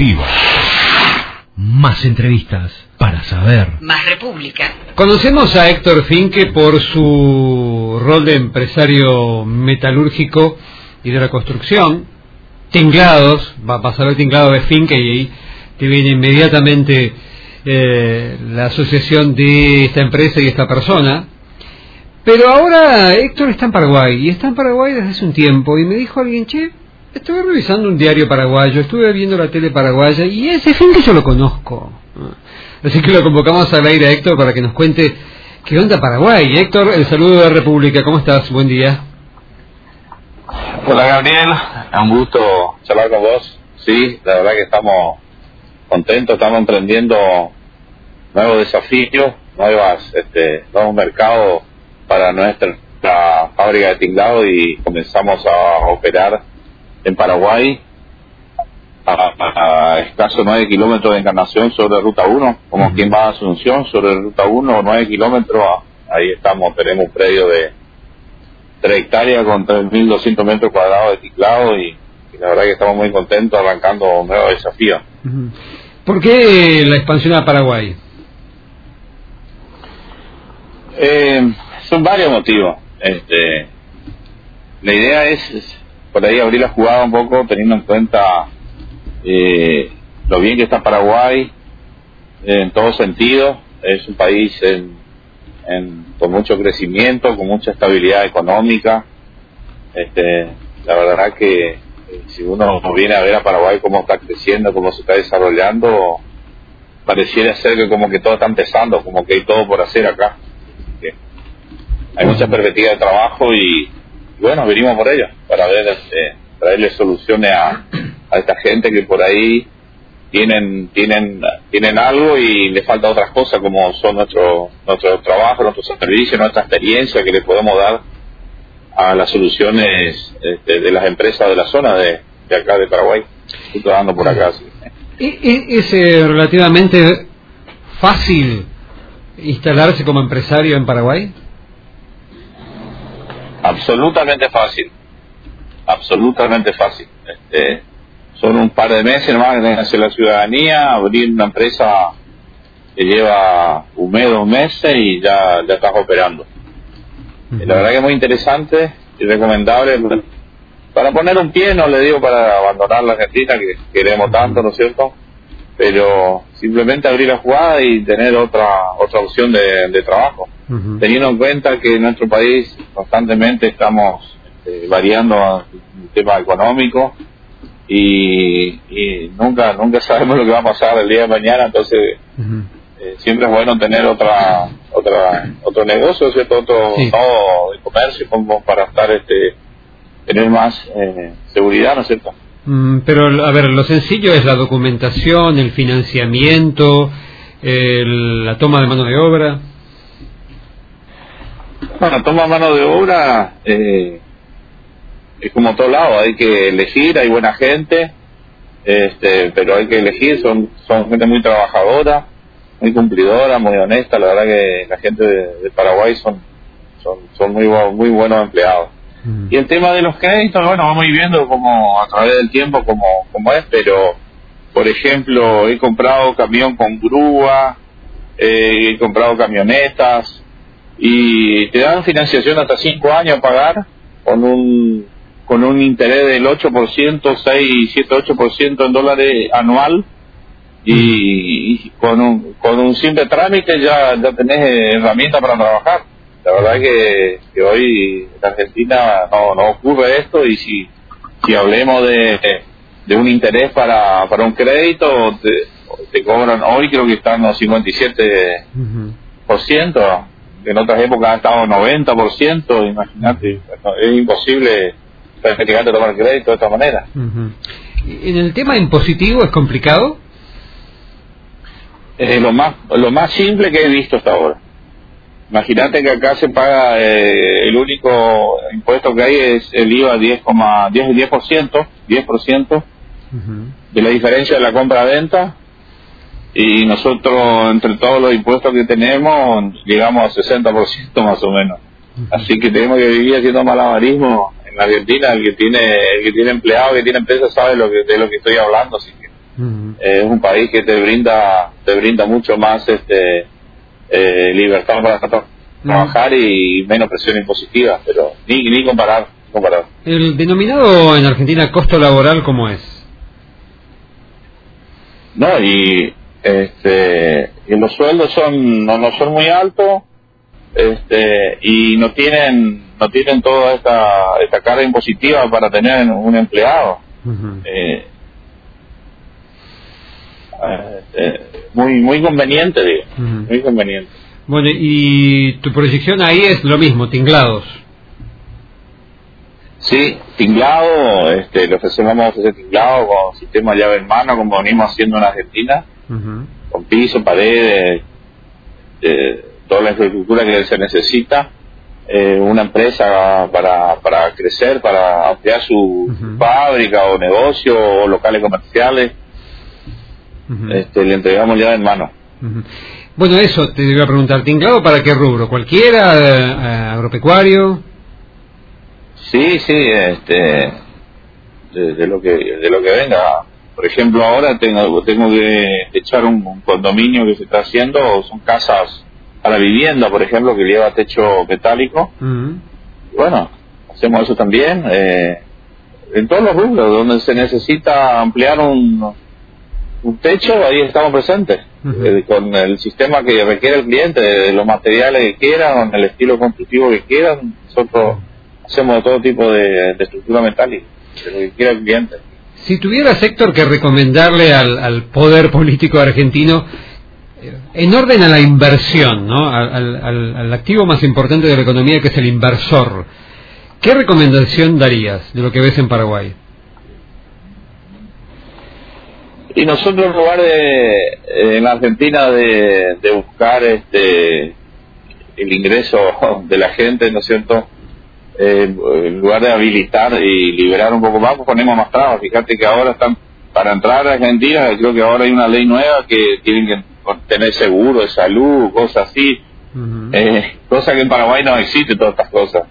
Productiva. Más entrevistas para saber. Más República. Conocemos a Héctor Finke por su rol de empresario metalúrgico y de la construcción. Tinglados, vas a ver Tinglado de Finke y ahí te viene inmediatamente la asociación de esta empresa y esta persona. Pero ahora Héctor está en Paraguay, y está en Paraguay desde hace un tiempo, y me dijo alguien, che, estuve revisando un diario paraguayo, estuve viendo la tele paraguaya, y ese Finke yo lo conozco. Así que lo convocamos al aire a Héctor para que nos cuente qué onda Paraguay. Héctor, el saludo de República, ¿cómo estás? Buen día. Hola Gabriel, es un gusto charlar con vos. Sí, la verdad que estamos contentos, estamos emprendiendo nuevos desafíos, nuevos mercados para nuestra fábrica de tinglado, y comenzamos a operar en Paraguay a escasos 9 kilómetros de Encarnación sobre Ruta 1, como quien va a Asunción sobre Ruta 1, 9 kilómetros, ahí estamos, tenemos un predio de 3 hectáreas con 3.200 metros cuadrados de tinglado, y la verdad que estamos muy contentos arrancando un nuevo desafío. ¿Por qué la expansión a Paraguay? Son varios motivos. La idea es por ahí abrir la jugada un poco, teniendo en cuenta lo bien que está Paraguay en todo sentido. Es un país con mucho crecimiento, con mucha estabilidad económica. La verdad que si uno viene a ver a Paraguay cómo está creciendo, cómo se está desarrollando, pareciera ser que como que todo está empezando, como que hay todo por hacer acá. Hay mucha perspectiva de trabajo y bueno, venimos por ello, para ver, traerle soluciones a esta gente que por ahí tienen algo y le falta otras cosas, como son nuestro trabajo, nuestros servicios, nuestra experiencia que le podemos dar a las soluciones de las empresas de la zona de acá de Paraguay. Estoy trabajando por acá. Sí. ¿Es relativamente fácil instalarse como empresario en Paraguay? Absolutamente fácil, son un par de meses nomás que tenés que hacer la ciudadanía, abrir una empresa que lleva un mes, 2 meses y ya estás operando. La verdad que es muy interesante y recomendable para poner un pie, no le digo para abandonar la Argentina que queremos tanto, ¿no es cierto? Pero simplemente abrir la jugada y tener otra opción de trabajo, teniendo en cuenta que en nuestro país constantemente estamos variando el tema económico y nunca sabemos lo que va a pasar el día de mañana. Entonces siempre es bueno tener otro negocio, ¿cierto? Otro nodo de comercio como para tener más seguridad, ¿no es cierto? Pero, a ver, lo sencillo es la documentación, el financiamiento, la toma de mano de obra. Bueno, toma de mano de obra es como todo lado, hay que elegir, hay buena gente, pero hay que elegir, son gente muy trabajadora, muy cumplidora, muy honesta. La verdad que la gente de Paraguay son muy buenos empleados. Y el tema de los créditos, bueno, vamos a ir viendo como a través del tiempo como es, pero por ejemplo he comprado camión con grúa, he comprado camionetas y te dan financiación hasta 5 años a pagar con un interés del 8%, 6, 7, 8% en dólares anual, y con un simple trámite ya tenés herramientas para trabajar. La verdad que hoy en Argentina no ocurre esto, y si hablemos de un interés para un crédito, te cobran, hoy creo que están los 57%, en otras épocas han estado 90%, imagínate, es imposible prácticamente tomar crédito de esta manera. ¿En el tema impositivo es complicado? Lo más simple que he visto hasta ahora. Imagínate que acá se paga, el único impuesto que hay es el IVA 10% de la diferencia de la compra-venta, y nosotros entre todos los impuestos que tenemos llegamos a 60% más o menos. Así que tenemos que vivir haciendo malabarismo. En Argentina el que tiene empleado, que tiene empresa, sabe de lo que estoy hablando, así que Es un país que te brinda mucho más libertad para trabajar y menos presión impositiva, pero ni comparar. El denominado en Argentina costo laboral, ¿cómo es? No, y los sueldos no son muy altos, y no tienen toda esta carga impositiva para tener un empleado. Muy conveniente, digo. Muy conveniente. Bueno, y tu proyección ahí es lo mismo, tinglados. Sí, tinglado, le vamos a ofrecer tinglado con sistema llave en mano, como venimos haciendo en Argentina, con piso, paredes, toda la infraestructura que se necesita. Una empresa para crecer, para ampliar su fábrica o negocio o locales comerciales, le entregamos llave en mano. Bueno, eso te iba a preguntar, ¿tinglado para qué rubro? ¿Cualquiera? ¿Agropecuario? Sí, de lo que venga. Por ejemplo, ahora tengo que echar un condominio que se está haciendo, son casas para vivienda, por ejemplo, que lleva techo metálico. Bueno, hacemos eso también. En todos los rubros donde se necesita ampliar un techo, ahí estamos presentes. Con el sistema que requiere el cliente, de los materiales que quieran, con el estilo constructivo que quieran, nosotros hacemos todo tipo de estructura metálica, de lo que quiera el cliente. Si tuvieras, Héctor, que recomendarle al poder político argentino, en orden a la inversión, ¿no? al activo más importante de la economía, que es el inversor, ¿qué recomendación darías de lo que ves en Paraguay? Y nosotros, en lugar en la Argentina de buscar el ingreso de la gente, ¿no es cierto?, en lugar de habilitar y liberar un poco más, pues ponemos más trabas. Fíjate que ahora están, para entrar a Argentina, creo que ahora hay una ley nueva que tienen que tener seguro de salud, cosas así, cosa que en Paraguay no existe, todas estas cosas.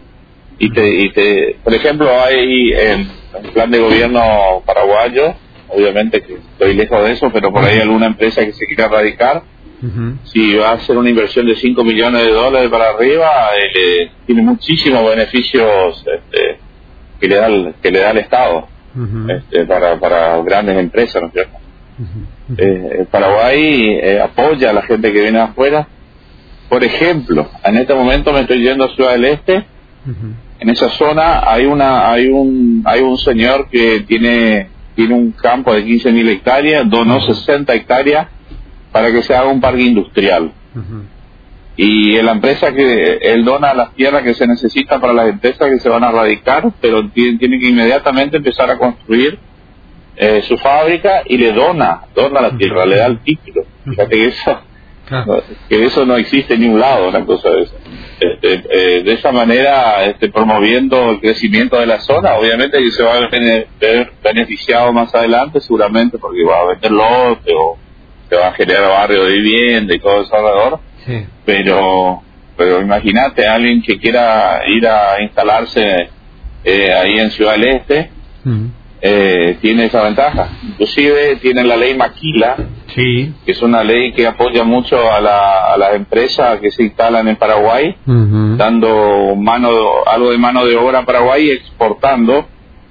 Por ejemplo, hay en el plan de gobierno paraguayo, obviamente que estoy lejos de eso, pero por ahí alguna empresa que se quiera radicar, si va a hacer una inversión de $5 millones para arriba, tiene muchísimos beneficios que le da el Estado, para grandes empresas, ¿no es cierto? Paraguay apoya a la gente que viene de afuera. Por ejemplo, en este momento me estoy yendo a Ciudad del Este. En esa zona hay un señor que tiene un campo de 15.000 hectáreas, donó 60 hectáreas para que se haga un parque industrial. Y la empresa que él dona las tierras que se necesitan para las empresas que se van a radicar, pero tiene que inmediatamente empezar a construir su fábrica, y le dona la tierra, le da el título. Fíjate que eso no existe en ningún lado, una cosa de esa. De esa manera, promoviendo el crecimiento de la zona, obviamente que se va a ver beneficiado más adelante, seguramente, porque va a vender lote o se va a generar barrio de vivienda y todo eso alrededor. Sí. Pero imagínate a alguien que quiera ir a instalarse ahí en Ciudad del Este, tiene esa ventaja. Inclusive tiene la ley Maquila, que es una ley que apoya mucho a las empresas que se instalan en Paraguay, dando algo de mano de obra a Paraguay, exportando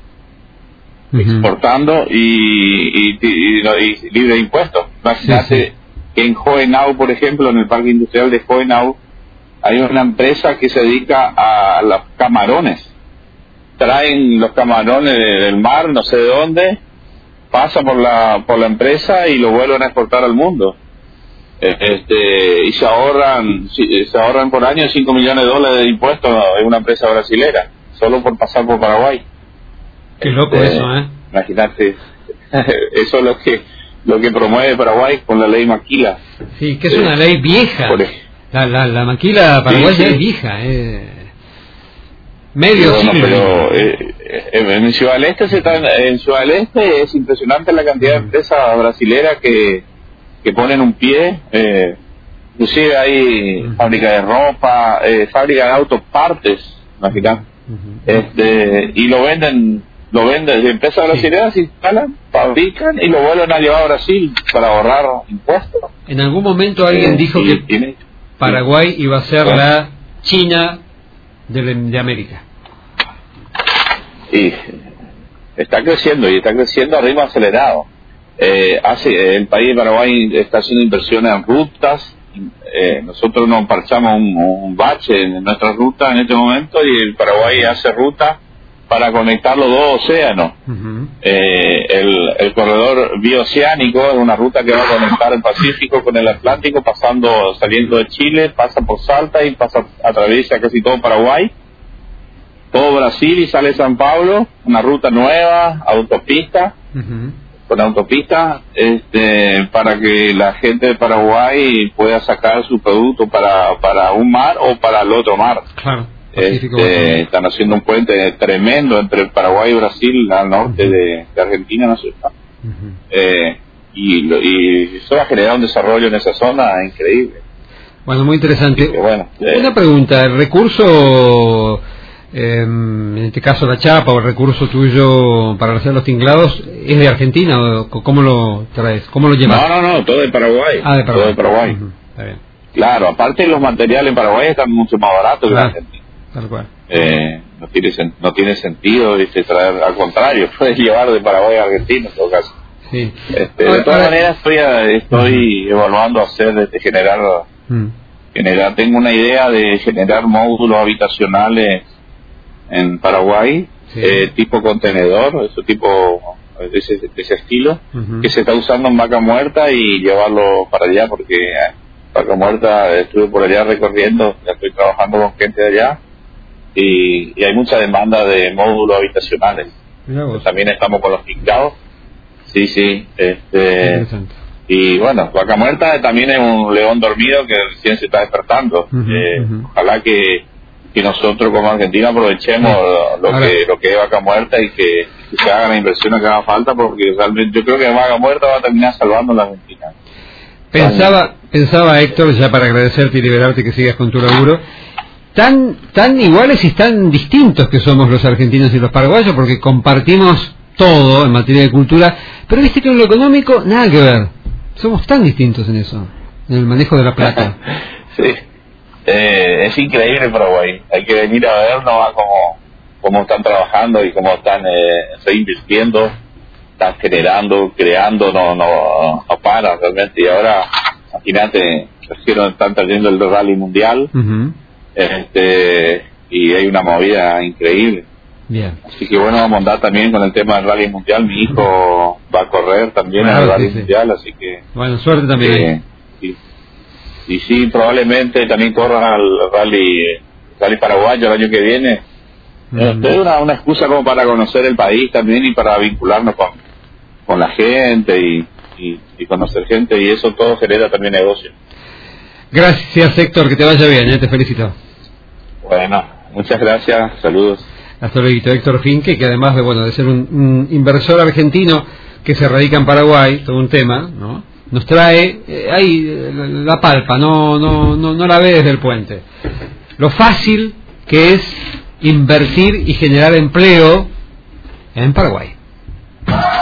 y libre de impuestos. Imagínate que en Hohenau, por ejemplo, en el parque industrial de Hohenau, hay una empresa que se dedica a los camarones. Traen los camarones del mar, no sé de dónde, pasa por la empresa y lo vuelven a exportar al mundo. Y se ahorran por año $5 millones de impuestos en una empresa brasilera, solo por pasar por Paraguay. Qué loco eso, Imagínate, eso es lo que promueve Paraguay con la ley Maquila. Sí, que es una ley vieja. La Maquila paraguaya es vieja, medio siglo. Pero en Ciudad del Este es impresionante la cantidad de empresas brasileras que ponen un pie. Inclusive hay fábrica de ropa, fábrica de autopartes, imagínate. Y lo venden lo venden, empresas brasileñas se instalan, fabrican y lo vuelven a llevar a Brasil para ahorrar impuestos. En algún momento alguien dijo que Paraguay iba a ser la China de América. Y está creciendo a ritmo acelerado. El país de Paraguay está haciendo inversiones en rutas. Nosotros nos parchamos un bache en nuestra ruta en este momento, y el Paraguay hace ruta para conectar los dos océanos. Uh-huh. El corredor bioceánico es una ruta que va a conectar el Pacífico con el Atlántico, saliendo de Chile, pasa por Salta y atraviesa casi todo Paraguay, todo Brasil y sale San Pablo, una ruta nueva, autopista. Uh-huh. Con autopista, para que la gente de Paraguay pueda sacar su producto para un mar o para el otro mar. Claro. Están haciendo un puente tremendo entre Paraguay y Brasil al norte uh-huh. de Argentina, no sé. Uh-huh. Y eso va a generar un desarrollo en esa zona increíble. Bueno, muy interesante. Bueno, una pregunta, el recurso, en este caso la chapa o el recurso tuyo para hacer los tinglados, ¿es de Argentina o cómo lo traes? ¿Cómo lo llevas? No, todo de Paraguay. Ah, de Paraguay. Todo de Paraguay. Uh-huh. Está bien. Claro, aparte los materiales en Paraguay están mucho más baratos que en Argentina. Tal cual. No tiene sentido traer, al contrario, puedes llevar de Paraguay a Argentina en todo caso. Sí. De todas maneras estoy evaluando generar, tengo una idea de generar módulos habitacionales en Paraguay, sí. Tipo contenedor, de ese estilo, uh-huh. que se está usando en Vaca Muerta, y llevarlo para allá, porque Vaca Muerta estuve por allá recorriendo, ya estoy trabajando con gente de allá, y hay mucha demanda de módulos habitacionales. También estamos con los pintados. Sí. Y bueno, Vaca Muerta también es un león dormido que recién se está despertando. Uh-huh. Ojalá que nosotros como Argentina aprovechemos lo que es Vaca Muerta, y que se hagan las inversiones que haga falta, porque realmente yo creo que Vaca Muerta va a terminar salvando a la Argentina. Pensaba Héctor, ya para agradecerte y liberarte que sigas con tu laburo, tan iguales y tan distintos que somos los argentinos y los paraguayos, porque compartimos todo en materia de cultura, pero viste que en lo económico nada que ver. Somos tan distintos en eso, en el manejo de la plata. Sí, es increíble Paraguay. Hay que venir a ver nomás cómo están trabajando y cómo están reinvirtiendo, están generando, creando, no para realmente. Y ahora, imagínate, están trayendo el rally mundial. Uh-huh. Y hay una movida increíble. Bien. Así que bueno, vamos a andar también con el tema del rally mundial. Mi hijo va a correr también en el rally mundial, así que bueno, suerte también. Y sí, probablemente también corra el rally paraguayo el año que viene. Es una excusa como para conocer el país también, y para vincularnos con la gente y conocer gente, y eso todo genera también negocio. Gracias Héctor, que te vaya bien, te felicito. Bueno, muchas gracias, saludos. Hasta luego, Héctor Finke, que además de ser un inversor argentino que se radica en Paraguay, todo un tema, ¿no? Nos trae ahí la palpa, no la ve desde el puente. Lo fácil que es invertir y generar empleo en Paraguay.